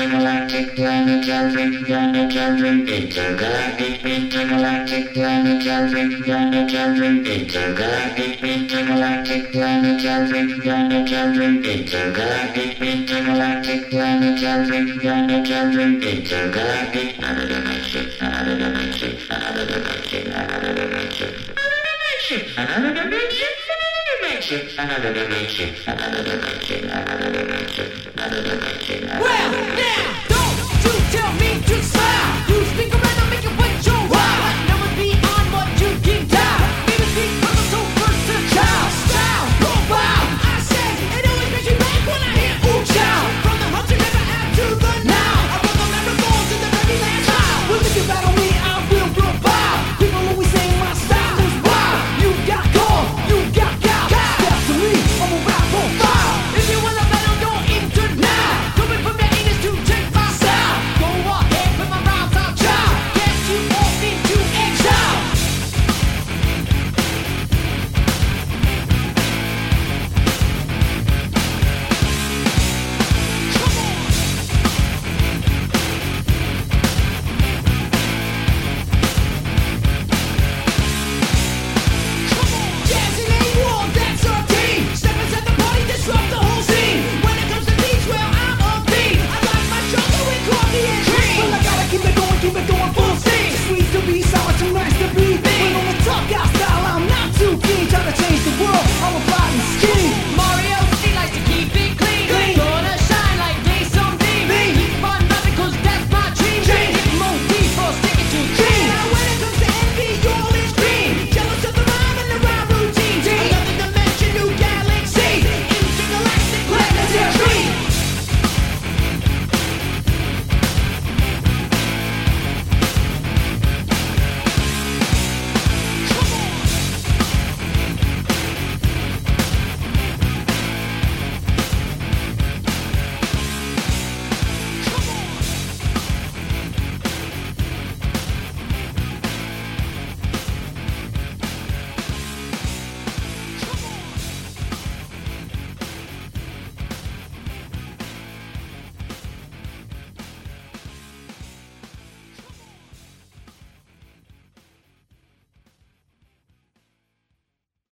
intergalactic planetary intergalactic intergalactic planetary intergalactic intergalactic planetary intergalactic intergalactic planetary intergalactic another dimension another dimension another dimension another dimension another dimension another dimension another dimension another dimension another dimension another dimension